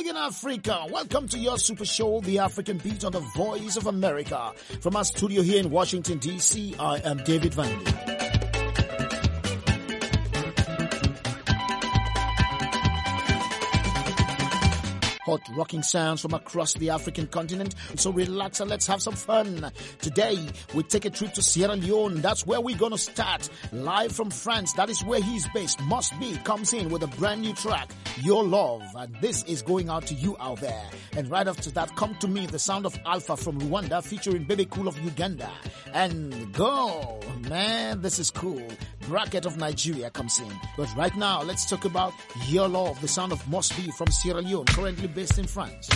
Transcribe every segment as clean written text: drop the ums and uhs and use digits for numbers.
in Africa. Welcome to your super show, The African Beat on the Voice of America. From our studio here in Washington, D.C., I am David Vandy. Hot rocking sounds from across the African continent. So relax and let's have some fun. Today, we take a trip to Sierra Leone. That's where we're going to start. Live from France, that is where he's based. Must Be comes in with a brand new track, Your Love. And this is going out to you out there. And right after that, Come to Me, the sound of Alpha from Rwanda featuring Baby Cool of Uganda. And go, man, this is cool. Bracket of Nigeria comes in. But right now, let's talk about Your Love, the sound of Must Be from Sierra Leone, currently based in France.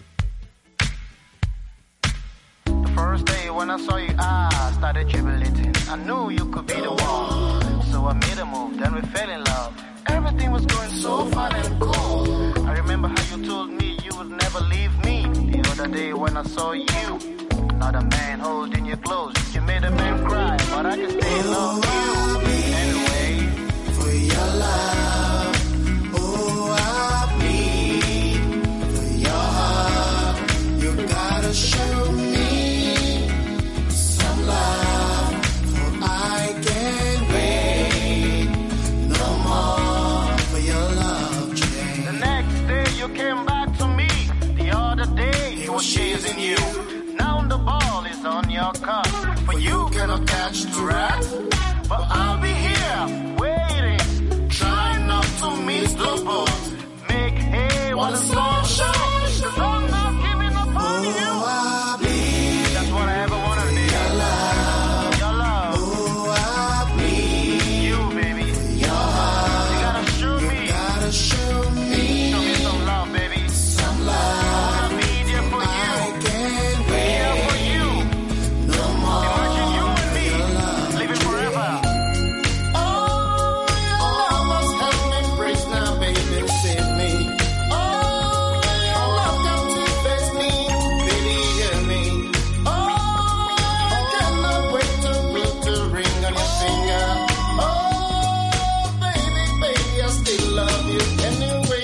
The first day when I saw you, I started jubilating. I knew you could be the one. So I made a move, then we fell in love. Everything was going so fun and cool. I remember how you told me you would never leave me. The other day when I saw you, another man holding you close. You made a man cry, but I can still love you. Anyway, for your love, oh, I bleed. For your heart, you gotta show me some love, for I can't wait no more for your love, Jane. The next day you came back to me. The other day he was chasing you. Now the ball is on your court, for you cannot catch the rat. But I'll be here waiting, trying not to miss the boat. Make hay while the sun shines, 'cause I'm not giving up on you. I bleed. That's what I ever wanted to be. Your love, Your love, oh, I bleed. you baby. Your heart, You gotta show me, gotta show me show me some love, baby. some love. I'll be there for I you, can't here wait for you. no more. Imagine you and me living forever. Oh, your love must have me praise now, baby, save me. Oh, your love got to face me, baby, hear me. Oh, I cannot wait to put the ring on your finger. Oh, baby, baby, I still love you anyway.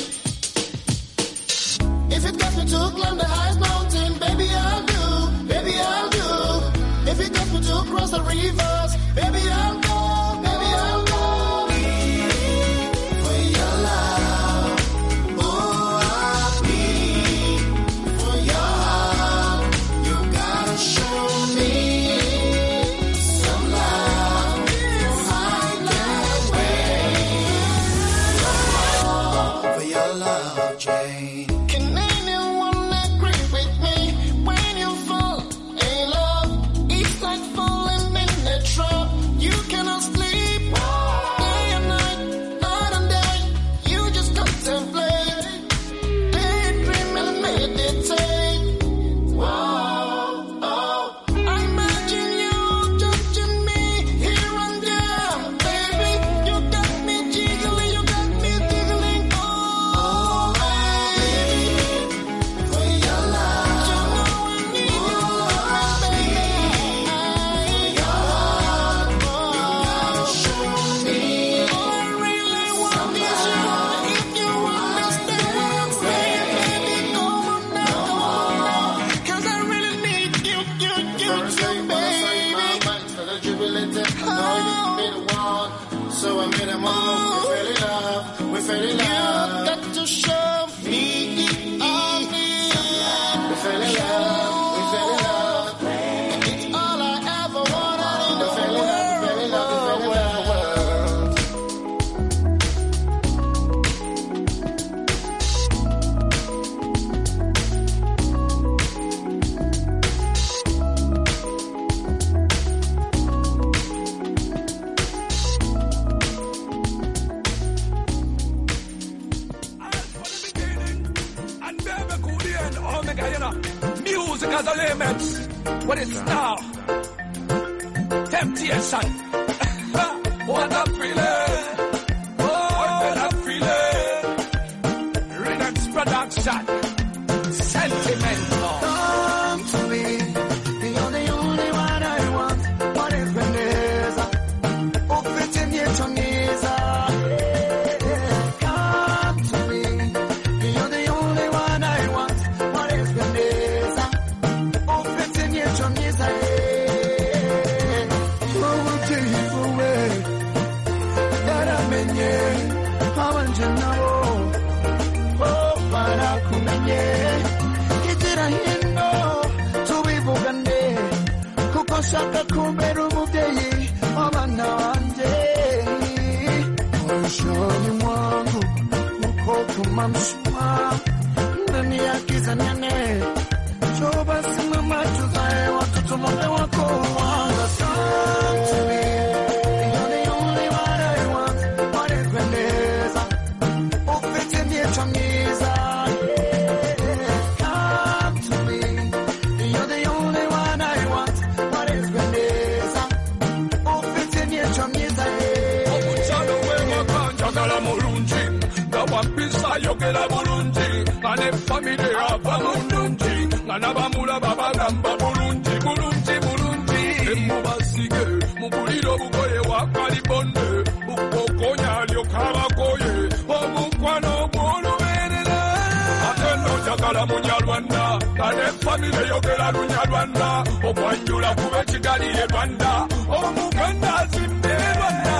If it got me to climb the highest mountain, baby, I'll do, baby, I'll do. If it got me to cross the rivers, baby, I'll go, baby, I'll go. For your love, oh, I bleed. For your heart, you gotta show me some love. I can't wait for your love, Jane. Can anyone agree with me? When you fall in love, it's like falling in a trap. You cannot sleep day and night and day. You just contemplate, daydream and meditate. Wow, oh. I imagine you touching me here and there, baby. You got me jiggling, you got me jiggling. Oh, for your love, you know I need your love, baby. Your heart, you gotta show me. All I really want is you. If you understand, baby, go on now, 'cause I really need you, First day when I saw you, my mind started jubilating. I know you could be the one. So I made a move. We fell in love. We fell in you love. got to show me. We fell in love. We fell in love. It's all I ever wanted in We the fell in love. We fell in love. We fell in love. And baby, good end, Omega, you know. Music has a limit. What is it now? Temptation. What a feeling. What a feeling. Redux Production. Sentimental. Come to me, you're the only one I want. What if Vanessa? Oh, fit in your tongues. Come to me, you're the only abanje nabo barakumenye igira hino tubivugane kuko nshaka kumbera umubyeyi w'abana banje moyoni mwangu uko kumamshwa ndani ya giza nene njoo basi mama tuzae watoto mume wako wanga sana. Yogera bulungi ane family ava mulungi nabamula babagamba bulungi bulungi bulungi emubasige mubuliro bugoye wakalibonde bukokonya lyokabagoye omukwano gw'olubeerera ate nojagala munyarwanda ane family yogera lunyarwanda okwanjula kuba Kigali ye Rwanda omuganda azimbe Rwanda.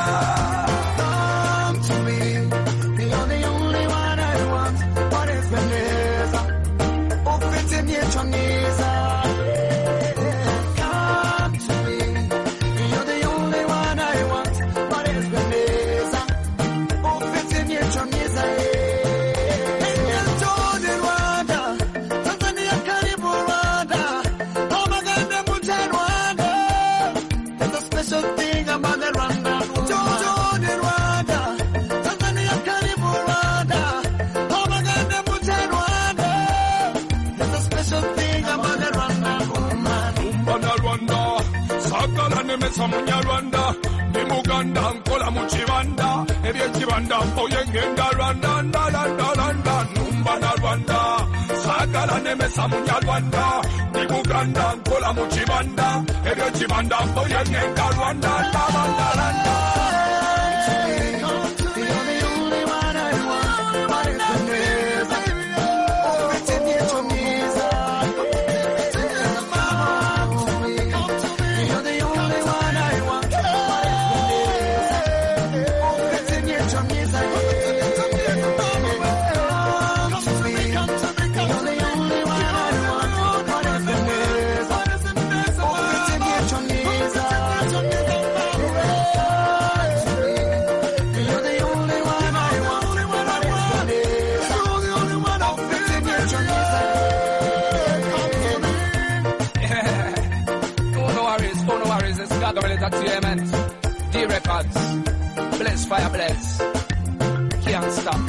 Munyarwanda ni Muganda nkola mu kibanda ebyekibanda mpoye ngenda Rwanda ndalanda numba na Rwanda sagala nemesa Munyarwanda ni Muganda nkola mu kibanda ebyekibanda mpoye ngenda Rwanda ndalanda. Entertainment, D Records, Bless Fire Bless, can't stop.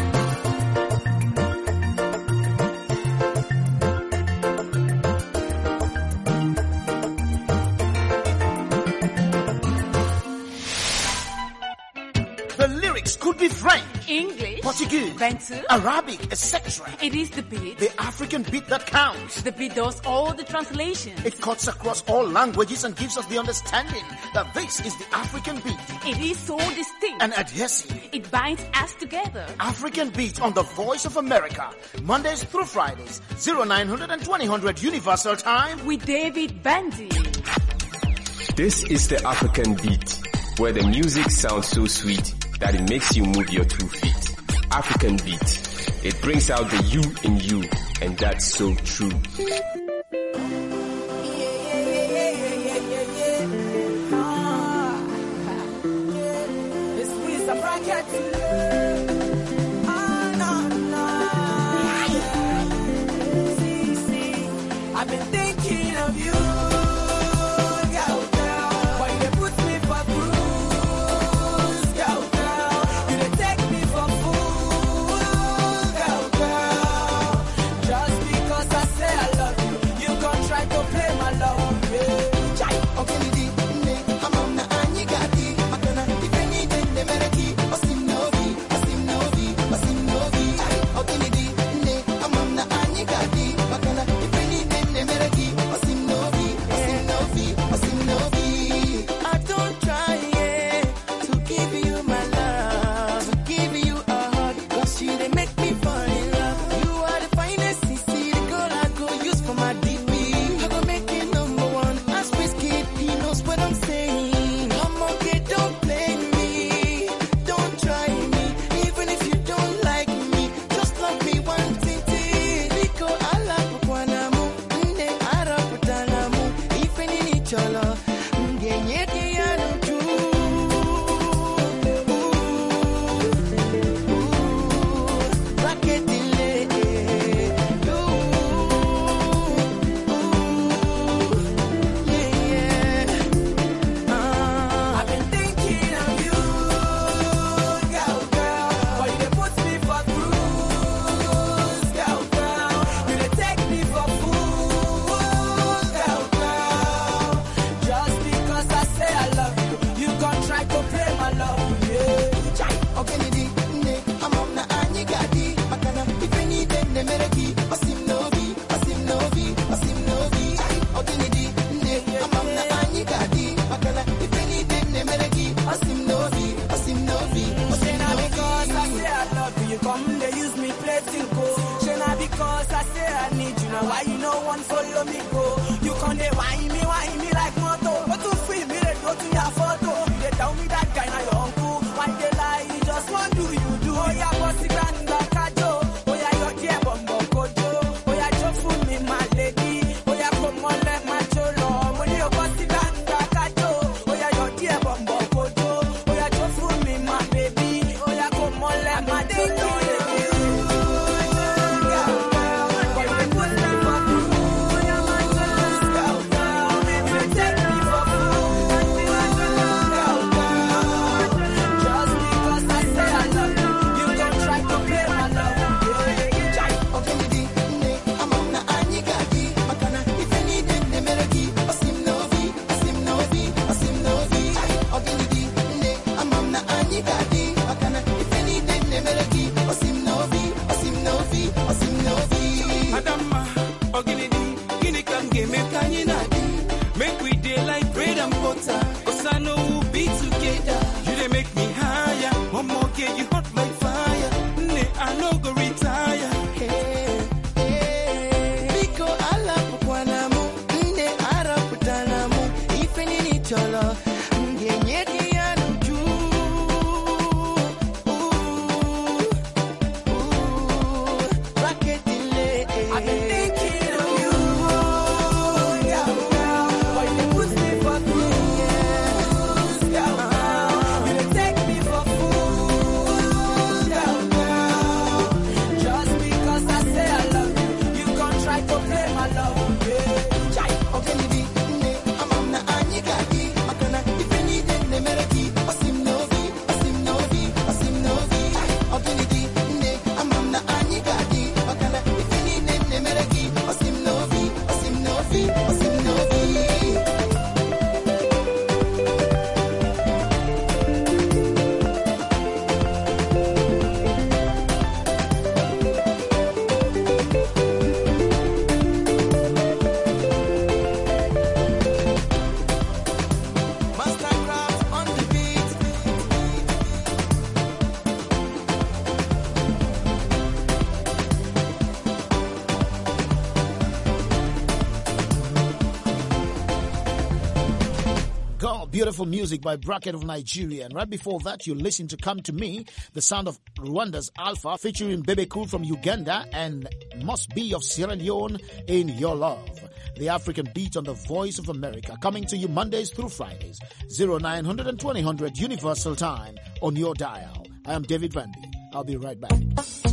The lyrics could be French, English, Portuguese, Bantu, Arabic, etc. It is the beat. The African beat that counts. The beat does all the translations. It cuts across all languages and gives us the understanding that this is the African beat. It is so distinct And adhesive. It binds us together. African beat on the Voice of America. Mondays through Fridays, 0900 and 2000 Universal Time. With David Bandy. This is the African beat, where the music sounds so sweet that it makes you move your 2 feet. African beat. It brings out the you in you, and that's so true. I've been thinking of you. Just because I say I love you. Now why you no one follow me go? You can't whine me like moto. But to free me, they go to your photo. They tell me that guy now your uncle. Why they lie? You just want do you do? Oh yeah, bossy granda kajo. Oh yeah, your dear bumbo kojo. Oh yeah, just fool me my lady. Oh yeah, come on let my cholo. Oh yeah, bossy granda kajo. Oh yeah, your dear bumbo kojo. Oh yeah, just fool me my baby. Oh yeah, come on let my cholo. Beautiful music by Bracket of Nigeria. And right before that, you listen to Come to Me, the sound of Rwanda's Alpha, featuring Bebe Cool from Uganda and Must Be of Sierra Leone in Your Love. The African Beat on the Voice of America, coming to you Mondays through Fridays, 0900 and 2000 Universal Time on your dial. I am David Vandy. I'll be right back.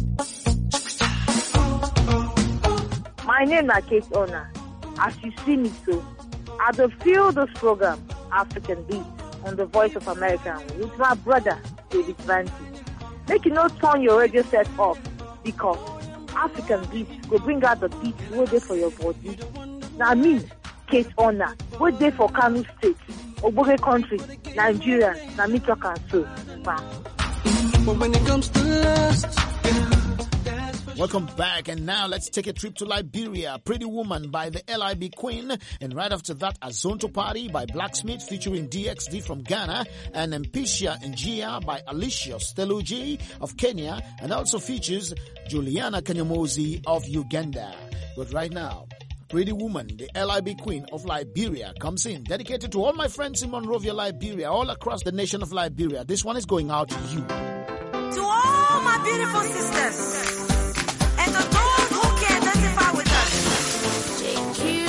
My name is Kate Ona. As you see me so, I do feel this program, African Beat, on the Voice of America with my brother, David Vandy. Make you not turn your radio set off, because African Beat will bring out the beats waiting for your body. Now me, Kate Ona, waiting for Kano State, Oboge Country, Nigeria, na me talk and so. But when it comes to lust, welcome back, and now let's take a trip to Liberia. Pretty Woman by the LIB Queen, and right after that, Azonto Party by Blacksmith featuring DXD from Ghana, and Empicia Njia by Alicia Steluji of Kenya, and also features Juliana Kanyamozi of Uganda. But right now, Pretty Woman, the LIB Queen of Liberia, comes in, dedicated to all my friends in Monrovia, Liberia, all across the nation of Liberia. This one is going out to you. To all my beautiful sisters. And to those who can identify with us. JQ.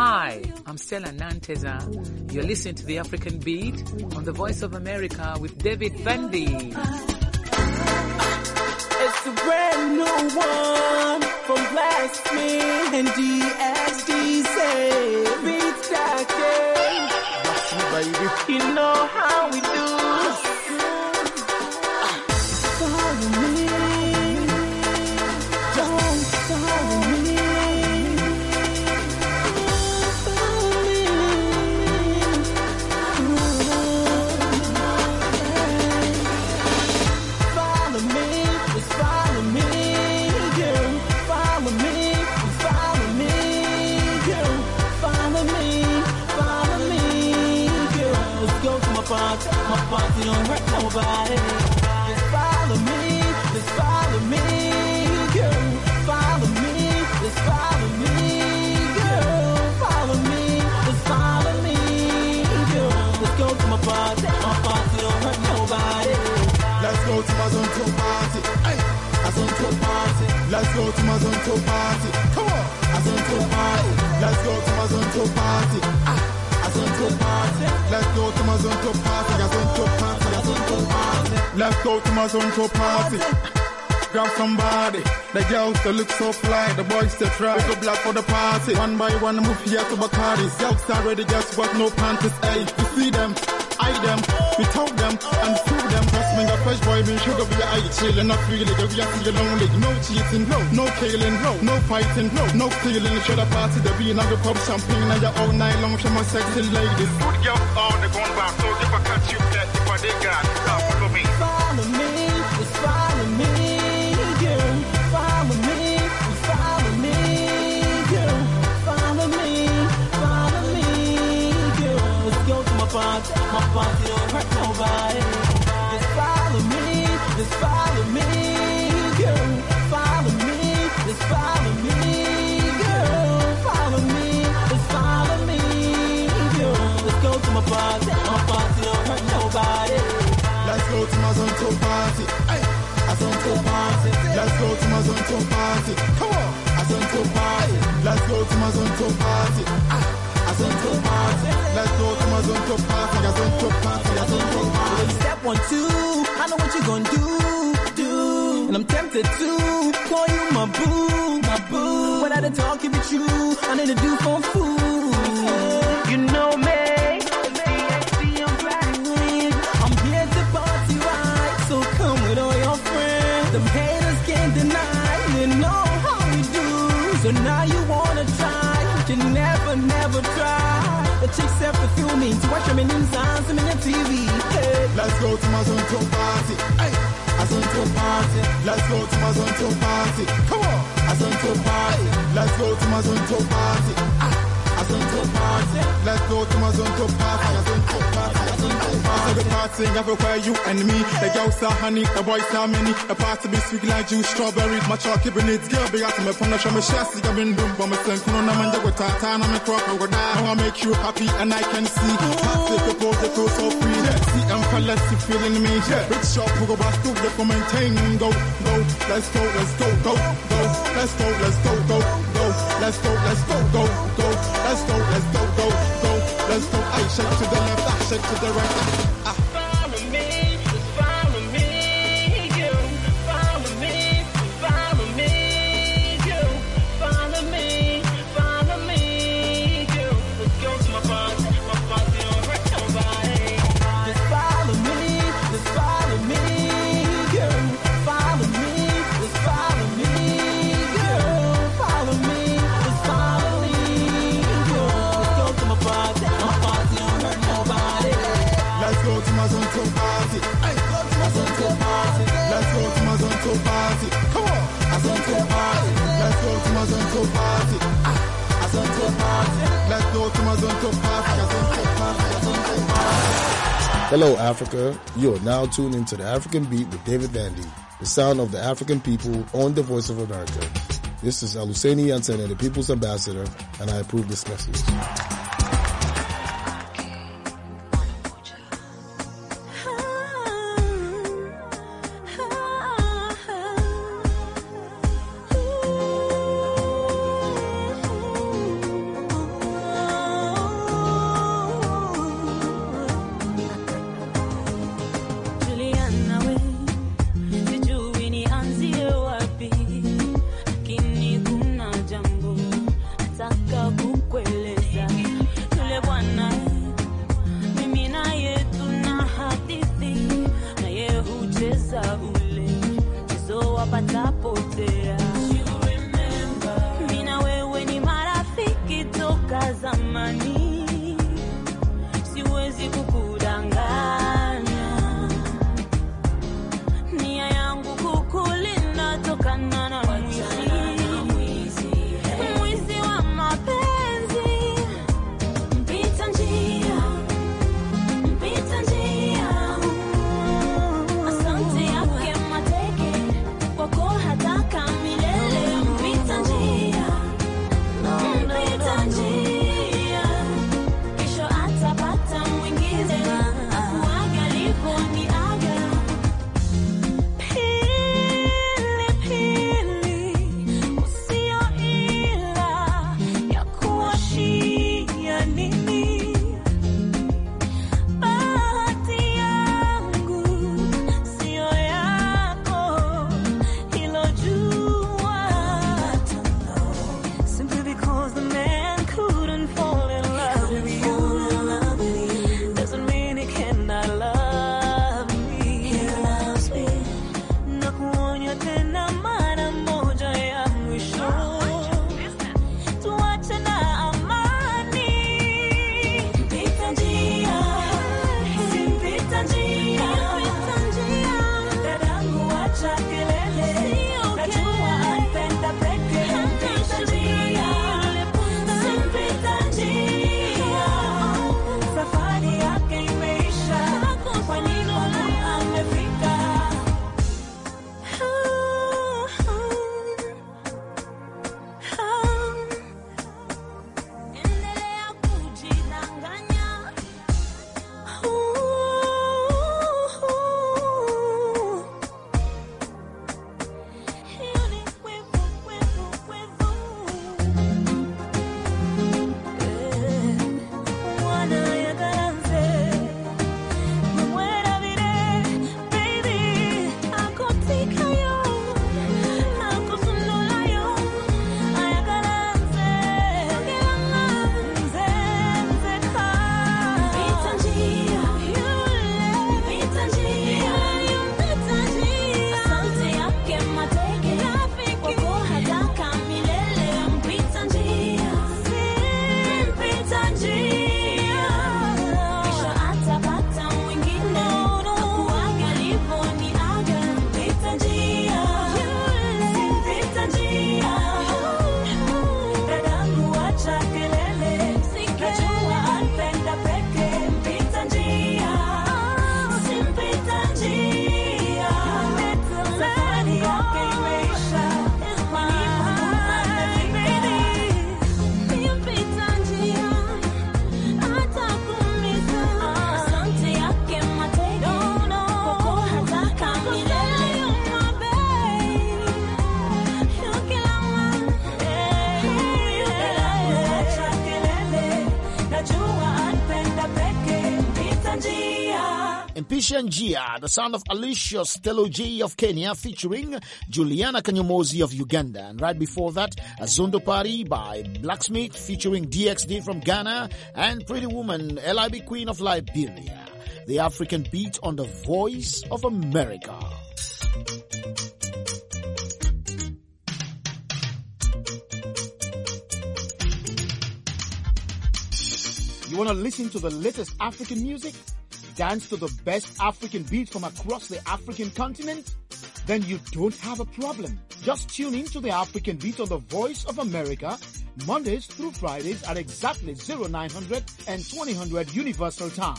Hi, I'm Stella Nanteza. You're listening to The African Beat on the Voice of America with David Vandy. It's a brand new one from Blasphemy and DSD say Beats Jacket. You know how we do. Follow me. Don't follow me. Follow me. Follow me. Just follow me. Girl. Follow me. Follow me. Girl. Follow me. Follow me. Girl. Let's go to my party. My party don't hurt nobody. Just follow me. Just follow me. Girl. Follow me. Just follow me. Girl. Follow me. Just follow me. Girl. Let's go to my party. My party don't hurt nobody. Let's go to my zone to party. Hey, I zone to party. Let's go to my zone to party. Come on, I zone to party. Let's go to my zone to party. I zone to party. Let's go to my zone to party. I zone to party. I zone to party. Let's go to my zone to party. Grab somebody. The girls that look so fly, the boys that try. We go black for the party. One by one, move here to Bacardi. Girls are ready, just got no panties. Hey, you see them, eye them, we talk them and fool them. Trust me, the fresh boy been sugar be eye chillin', not really. We are feeling lonely. No cheating, no killing, no fighting, no stealing. Show the party, the being on the pub champagne, and you're all night long for my sexy ladies. Good girls all the gone back, so if I catch you, if I they got, follow me. Follow me, just follow me. Follow me, follow me, girl. Follow me, girl. Let's go to my party don't hurt nobody. Just follow me, girl. Follow me, just follow me, girl. Follow me, just follow me, girl. Let's go to my party don't hurt nobody. Let's go to my zone to party. Hey. I zone to party. Let's go to my zone to party. Come on, I zone to party. Let's go to my zone to party. I zone to party. Let's go to my zone to party. I zone to party. I zone to party. Step 1, 2. I know what you gonna do. And I'm tempted to call you my boo. But I didn't talk it with you. I need to do for food. You know me. I'm here to party right. So come with all your friends. Them haters can't deny. You know how we do. So now you wanna try. You never try. The chicks have to feel me. To watch them in inside, some in your TV. Hey. Let's go to my zone to party. Hey. I zone to party. Let's go to my zone to party. Come on. I zone to party. Let's go to my zone to party. I zone to party. Let's go to my zone to party. I zone to party. I zone to party. The party everywhere you and me. The girls are honey, the boys are many. The party be sweet like juice, strawberries. My chalky beneath girl be out to me from the show me chassis. I've been doing by myself. No, no, man, go tata, and I'm a crop over there. I wanna make you happy and I can see. Party propose the feel so free. See, I'm fellas, you feeling me. Big shop, who go back to the for maintaining. Go, let's go. Let's go. Let's go. Let's go. Let's go. I shake to the left, I shake to the right. Follow me, just follow me, girl. Follow me, girl. Follow me, girl. Let's go to my party don't hurt nobody. Just follow me, girl. Follow me, just follow me, girl. Follow me, just follow me, girl. Let's go to my party don't hurt nobody. Let's go to my zone to party. Hey, go to my zone to party. Let's go to my zone to party. Come on, I zone to party. Let's go to my zone to party. I zone to party. Let's go to my zone to party. I zone to party. I zone to party. Hello, Africa. You are now tuned into the African Beat with David Vandy, the sound of the African people on the Voice of America. This is Aluseni Yansen, the People's Ambassador, and I approve this message. amani, siwezi kukudanganya. Nia yangu kukulinda tokana na mwizi wa mapenzi. Mpita njia, asante yake mateke, kwako hataka milele. Mpita njia, kesho atapata mwingine, akuaga aliponiaga. Pili, usio ila ya kuwashia nini? Bahati yangu sio yako, hilo jua. Simply because the man couldn't fall in love with you doesn't mean he cannot love me. He loves me. Nakuonya tena mara moja ya mwisho, tuache na amani. Mpita njia, simpita njia, dadangu acha kelele, najua anapenda peke. Mpita njia, simpita njia, safari yake imeisha, kwa nini amefika? Endelea kujidanganya. Hiyo ni kwevu. Mwana ya garanze, muera vire, baby, akotika yo, akosunula yo, aya garanze, nzenzeka. Mpita njia, mpita njia, asante yake mateke, kwako hataka milele. Mpita njia, kesho atapata mwingine, akuaga aliponiaga. Mpita njia, dadangu acha kelele, najua anapenda peke. Mpita njia, safari yake imeisha, kwa nini amefika? Mpita njia, atakuumiza. Asante yake mateke, kwako hataka milele. Acha kelele, najua anapenda peke. Mpita njia. Mpisha Njia, the son of Alicia Stelo J of Kenya featuring Juliana Kanyomozi of Uganda. And right before that, Azondo Party by Blacksmith featuring DXD from Ghana and Pretty Woman, LIB Queen of Liberia. The African beat on the Voice of America. You want to listen to the latest African music? Dance to the best African beats from across the African continent? Then you don't have a problem. Just tune in to the African Beat on the Voice of America, Mondays through Fridays at exactly 0900 and 2000 Universal Time.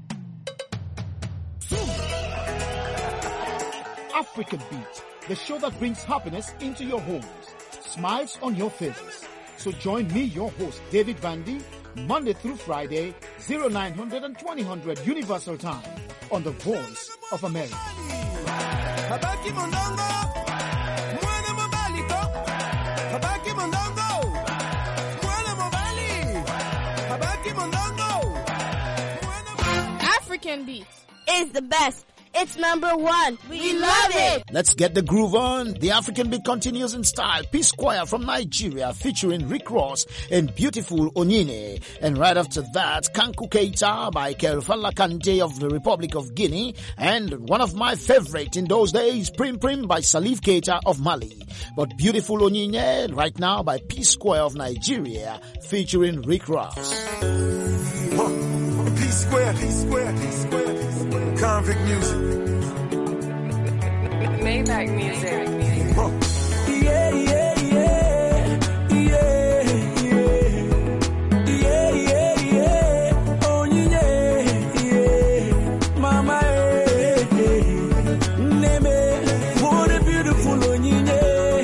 African Beat, the show that brings happiness into your homes, smiles on your faces. So join me, your host, David Vandy, Monday through Friday, 0900 and 2000 Universal Time on the Voice of America. Habaki Mondongo, Mwana Mobaliko, Habaki Mondongo, Mwana Mobali, Habaki Mondongo. African Beat is the best. It's number one. We love it. Let's get the groove on. The African beat continues in style. P-Square from Nigeria featuring Rick Ross and Beautiful Onyine. And right after that, Kanku Keita by Kerfala Kante of the Republic of Guinea. And one of my favorite in those days, Prim Prim by Salif Keita of Mali. But Beautiful Onyine right now by P-Square of Nigeria featuring Rick Ross. P-Square, Convict music. Maybach music. Yeah, yeah, yeah. Yeah, yeah. Yeah, yeah, yeah. Oh, yeah, yeah. Mama, Neme, what a beautiful Onyine.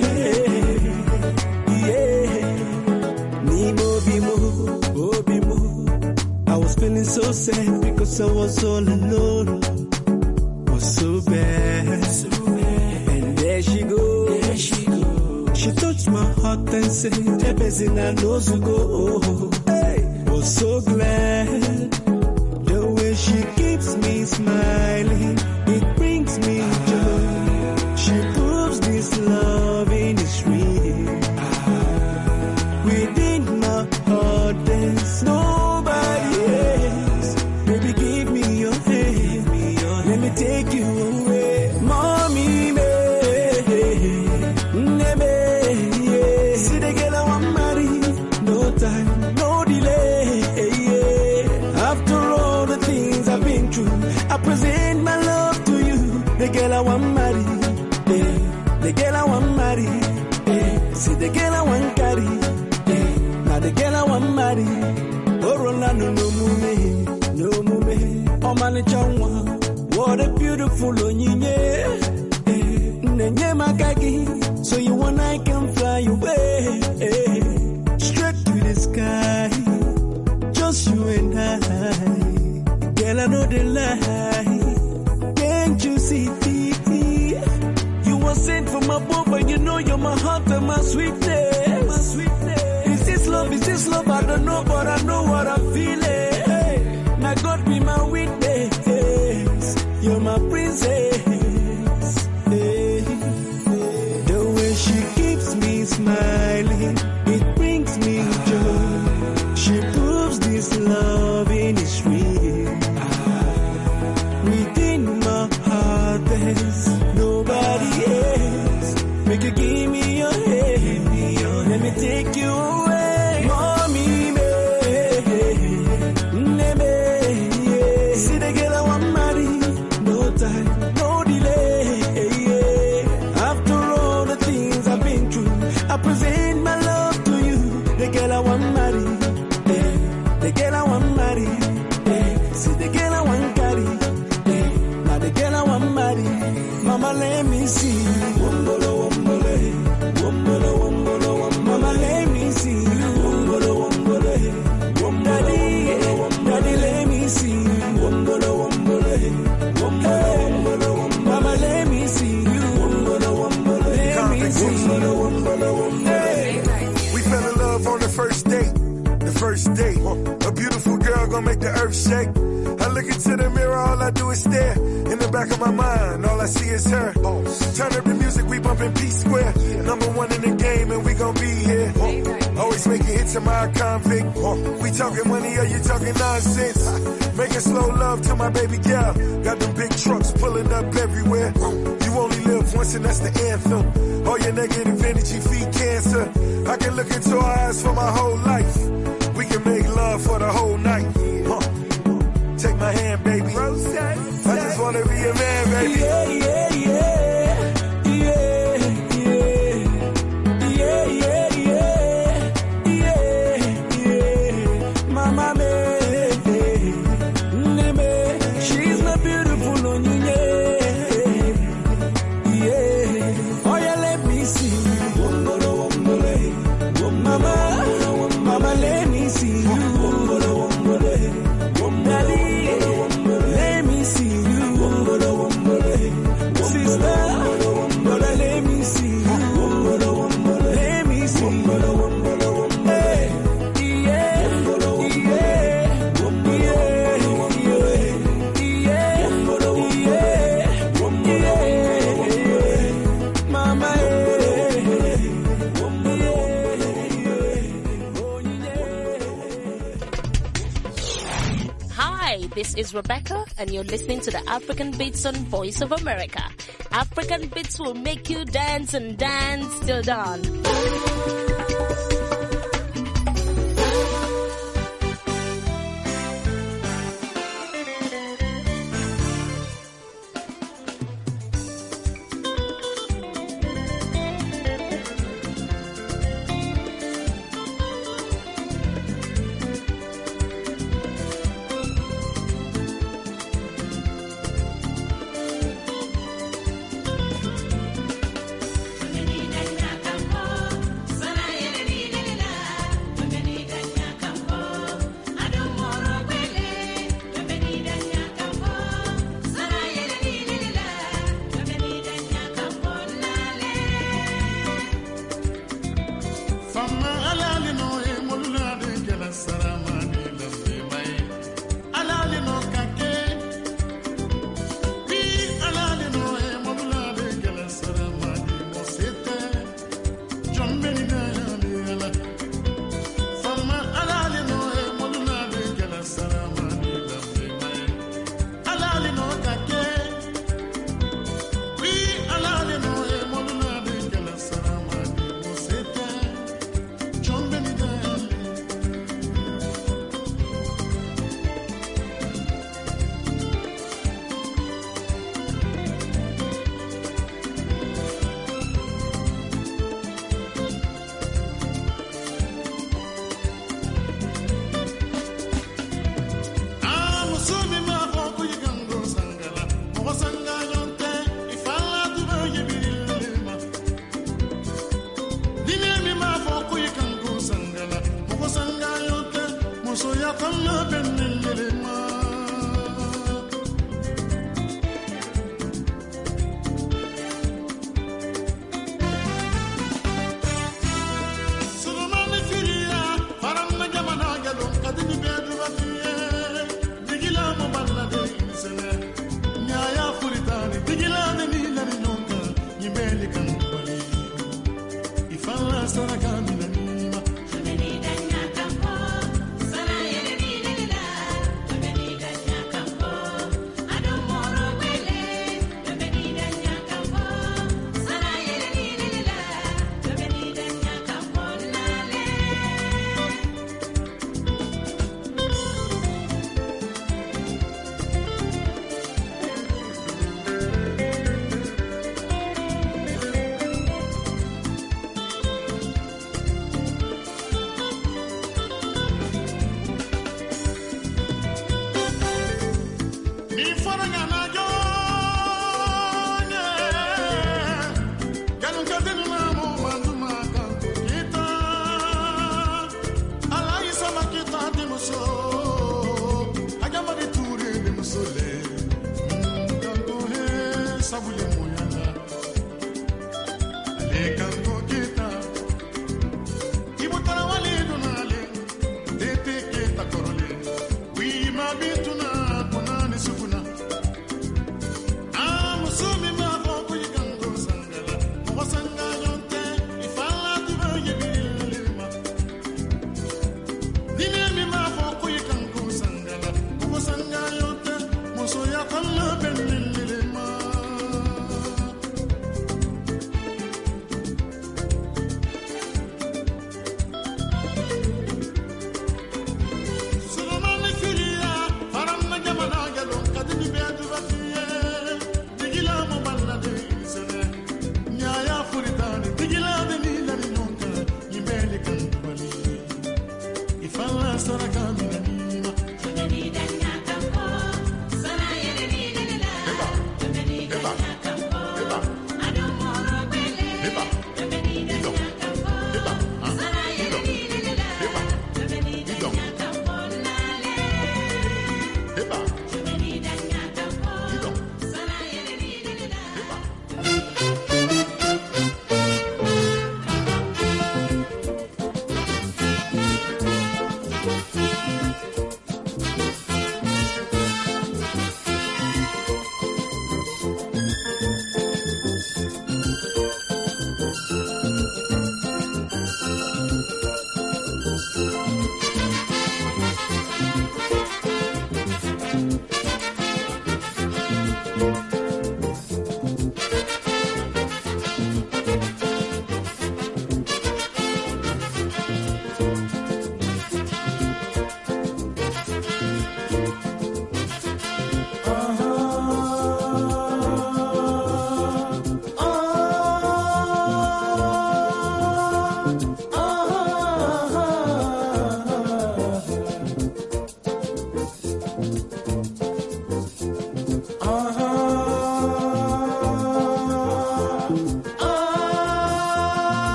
Yeah. Nimo Bimo. I was feeling so sad because I was all alone. Was so bad. And there she goes. She touched my heart and said, everything I know to go. Hey, was so glad. The way she keeps me smiling, it brings me joy. She proves this loving is real. Within my heart there's nobody else. Baby, give me your hand. Let me take you away. Mommy, me. See the girl I want marry. No time, no delay. After all the things I've been through, I present my love to you. The girl I want marry. The girl I want marry. See the girl I want carry. Now the girl I want marry. Oh, Rolando, no mume. Oh, man, what a beautiful Onyine. Nenye Makaki. So you and I can fly away. Straight to the sky. Just you and I. Girl, I know the lie. Can't you see? You were sent from above and you know you're my heart and my sweetness. Is this love? I don't know, but I know what I'm feeling. Now God be my witness. You're my princess. The way she keeps me smiling, it brings me joy. She proves this loving is real. Within my heart there's nobody else. Make you give me your hand. Let me take you away. Mommy, me. See the girl I want marry. No time, no delay. After all the things I've been through, I present my love to you. The girl I want marry. The girl I want marry. See the girl I want carry. Now the girl I want marry. Mama, let me see. Wombolo, wombole. Wombolo, wombolo, wombole. Mama, let me see you. Wombolo, wombole. Daddy, let me see you. Wombolo, wombole. Wombolo, wombolo, wombole. Mama, let me see you. Wombolo, wombole. Let me see you. Wombolo, wombole. We fell in love on the first date. The first date. A beautiful girl gonna make the earth shake. I look into the mirror, all I do is stare. In the back of my mind, all I see is her. Turn up the music, we bumpin' P-Square. Number one in the game, and we gon' be here. Always making hits to my convict. We talking money, or you talking nonsense? Making slow love to my baby girl. Got them big trucks pulling up everywhere. You only live once, and that's the anthem. All your negative energy feed cancer. I can look into her eyes for my whole life. We can make love for the whole night. Take my hand, baby. I just wanna be a man, baby. Yeah, yeah, yeah. Yeah, yeah. Yeah, yeah, yeah. Yeah, yeah. Mama, me. She's my beautiful Onyine. Yeah. Oh, yeah, let me see. Wombolo, wombole. Mama, let me see you. Wombolo, wombole. Daddy, let me see you. Sister, brother, let me see you. Let me see you. Hey, yeah, yeah, yeah, yeah. This is Rebecca, and you're listening to the African Beats on Voice of America. African Beats will make you dance and dance till dawn.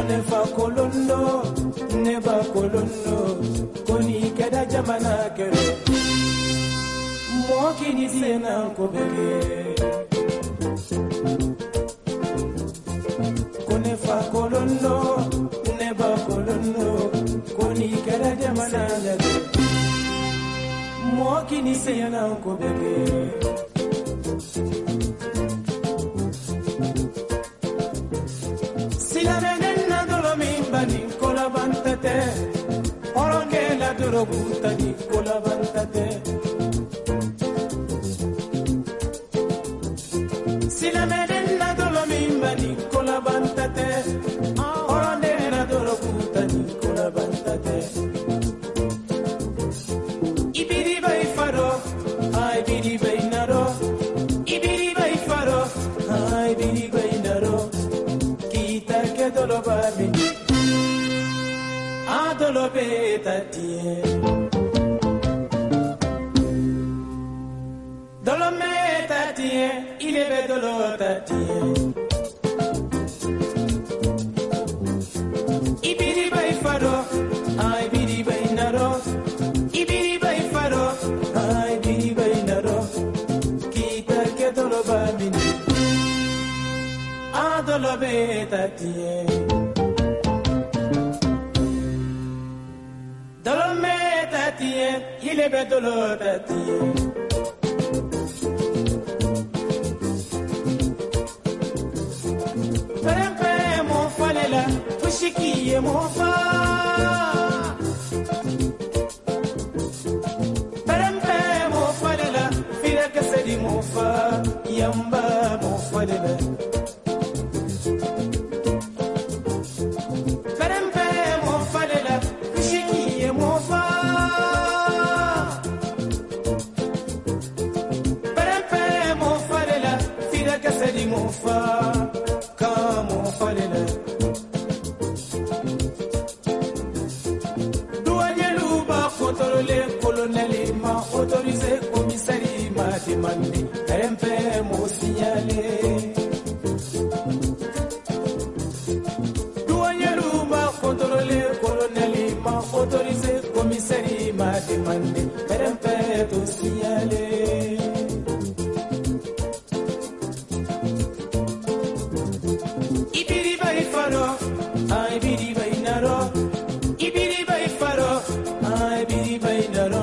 Konefa kolondo, neba kolondo, koni keda jamana kere. Moki ni sena kobege. Konefa kolondo, neba kolondo, koni keda jamana kere. Moki ni sena kobege. Orongela dorobuta di colavantate. Si la medenna dolomimba di colavantate. Orongela dorobuta di colavantate. Ibiri vai faro, ai biri vai naro. Ibiri vai faro, ai biri vai naro. Kita che dolobami. Dolometatien, il est dolotatien. Ibiri bay faro, ay biri bay naro. Ibiri bay faro, ay biri bay naro. Kita ke dolobamini, dolometatien. Il est bête de l'autre. Prempe mon falela, fushiki et mon fa. Prempe mon falela, fila que c'est dit mon fa. Yamba mon falela. Prempe mon falela, fushiki et mon fa. Autorisé commissariat m'a demandé un peu mon signaler. Douanier m'a contrôlé, colonel m'a autorisé commissariat m'a demandé un peu tout signaler. Ibiri bay faro, ay biri bay naro. Ibiri bay faro, ay biri bay naro.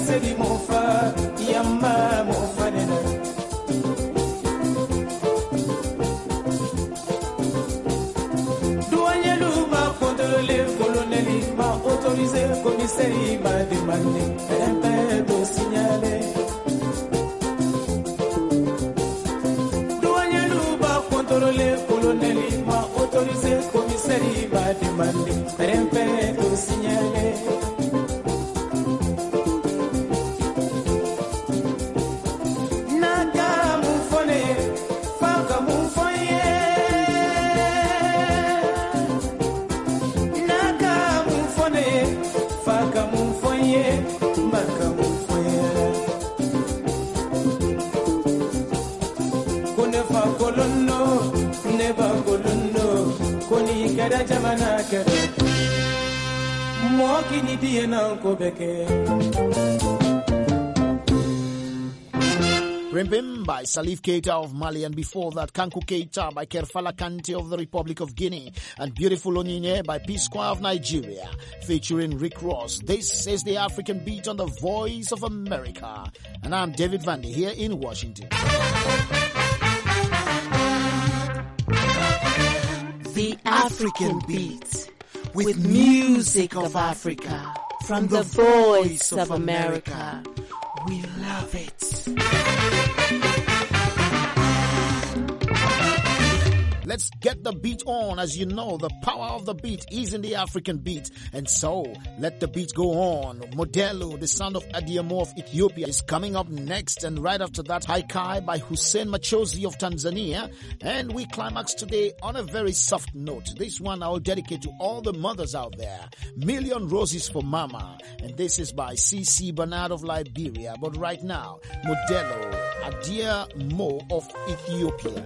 sedi mofa yamma mofa nena douanier luma contrôler colonel m'a autorisé commissaire m'a demandé un peu de signaler douanier luma contrôler colonel m'a autorisé commissaire m'a demandé un peu de signaler jamana kere mo kini diena ko beke Rimbim by Salif Keita of Mali, and before that Kanku Keita by Kerfala Kante of the Republic of Guinea, and Beautiful Onyinye by P-Square of Nigeria, featuring Rick Ross. This is the African Beat on the Voice of America, and I'm David Vandy here in Washington. The African Beat, with music of Africa, from the Voice of America. We love it. Let's get the beat on. As you know, the power of the beat is in the African beat. And so, let the beat go on. Modelo, the son of Adiamo of Ethiopia, is coming up next. And right after that, Haikai by Hussein Machozi of Tanzania. And we climax today on a very soft note. This one I will dedicate to all the mothers out there. Million Roses for Mama. And this is by C.C. Bernard of Liberia. But right now, Modelo, Adiamo of Ethiopia.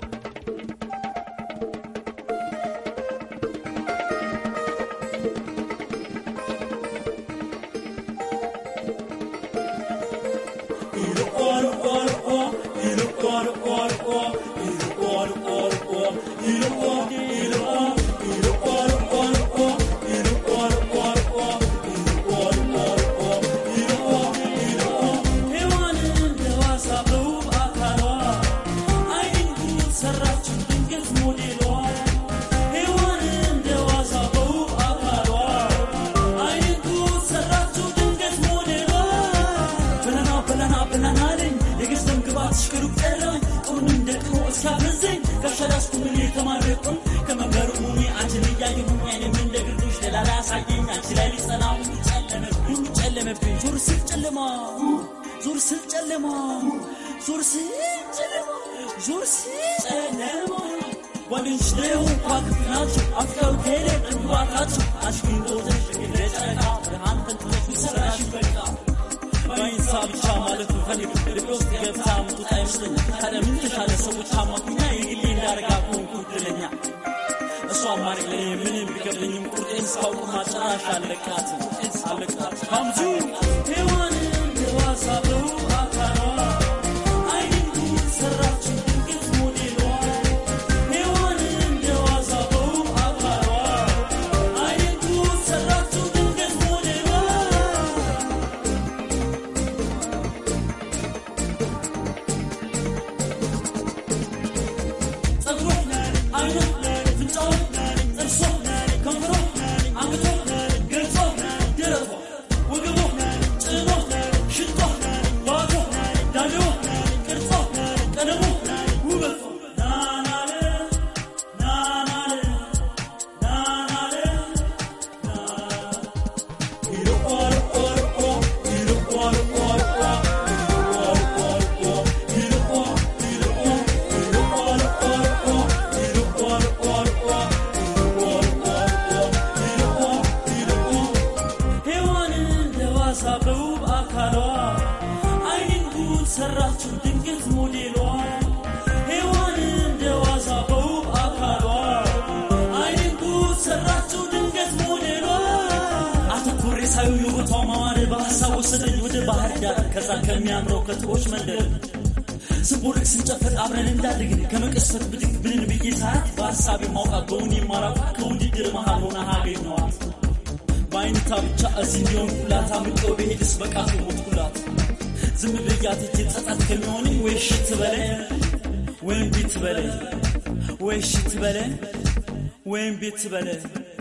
ስቡርክ ስንጨፈር አብረን እንዳድግን ከመቀስፈት ብድግ ብንን ብይታት በሐሳቤ ማውጣት በውኔ ማራፍ ከውድድር መሃል ሆነ አገኘዋት በአይነታ ብቻ እዚህ እንዲሆን ኩላት አምቀው በሄድስ በቃቱ ሞት ኩላት ዝም ብያት እጅ ጸጸት ከሚሆንም ወይ እሺ ትበለኝ ወይ እምቢ ትበለኝ ወይ እሺ ትበለኝ ወይ እምቢ ትበለኝ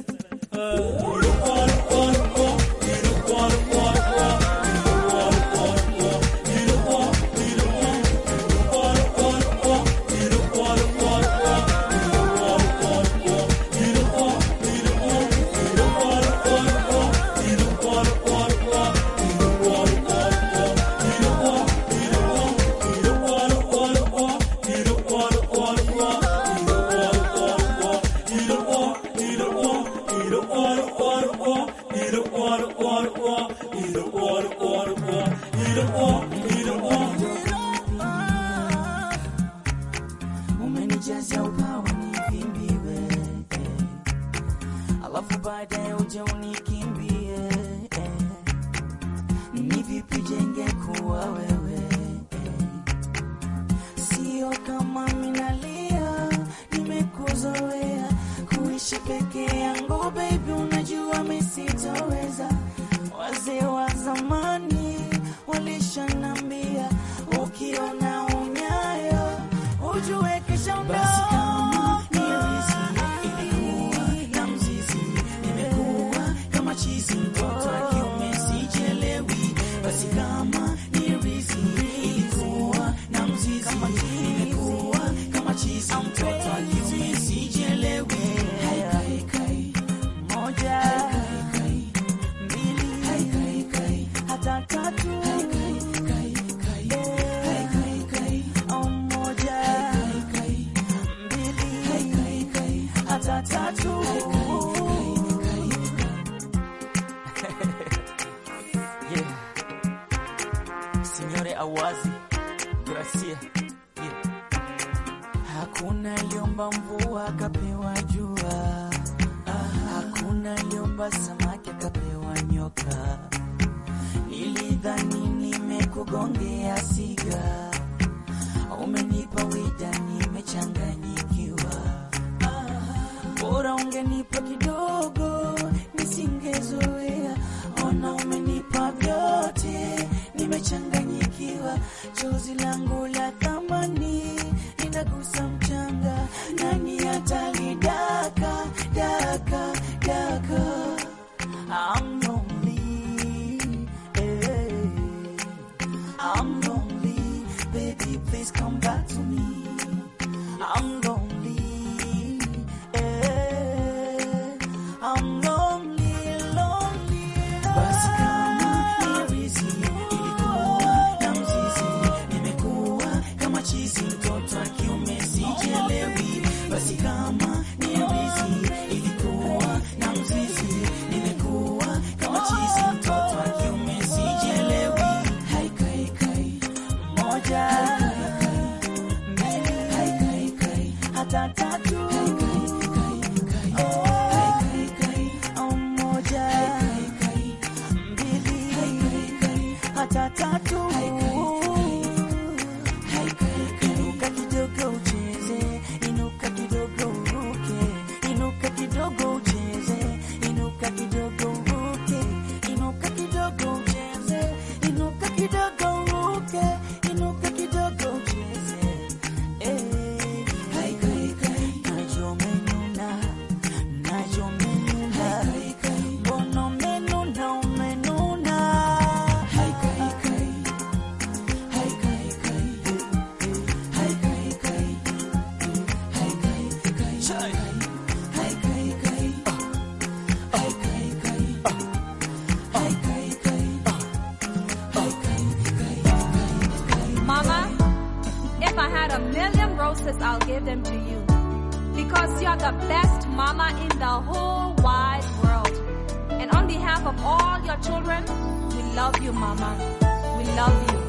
I'll give them to you. Because you're the best mama in the whole wide world. And on behalf of all your children, we love you, mama. We love you.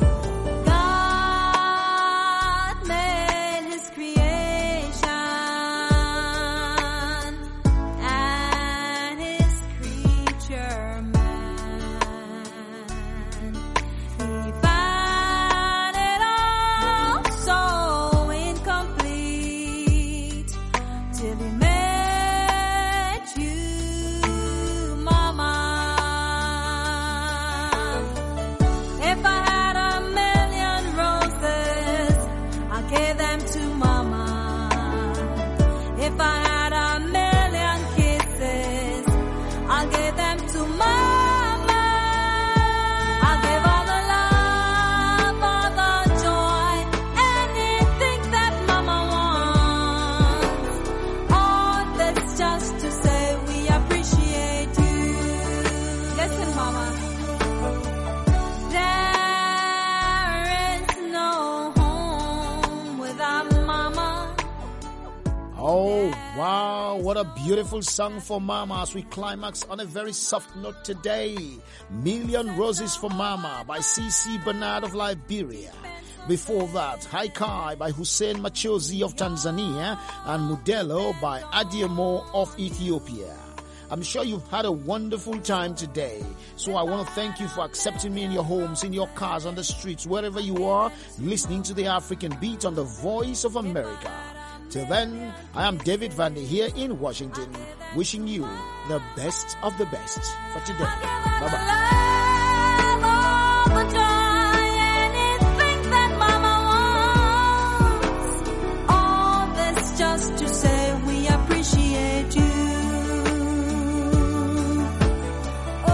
God made his creation and his creature man. He found it all so incomplete till he met you, mama. If I had Wow, what a beautiful song for Mama as we climax on a very soft note today. Million Roses for Mama by C.C. Bernard of Liberia. Before that, Haikai by Hussein Machozi of Tanzania and Mudelo by Adiemo of Ethiopia. I'm sure you've had a wonderful time today. So I want to thank you for accepting me in your homes, in your cars, on the streets, wherever you are, listening to the African Beat on the Voice of America. Till then, I am David Vandy here in Washington, wishing you the best of the best for today. Bye-bye. Just to say we appreciate you. Oh,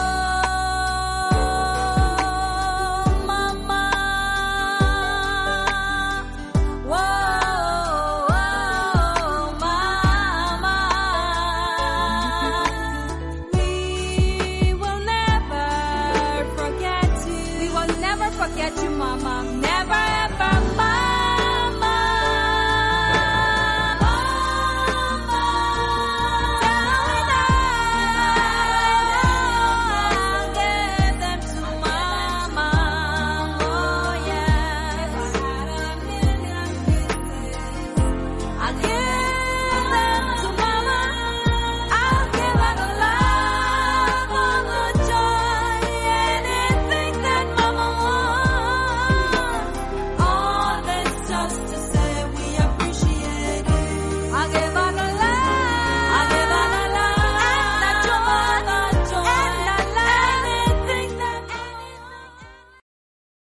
Mama. Whoa, Mama. We will never forget you. We will never forget you, Mama.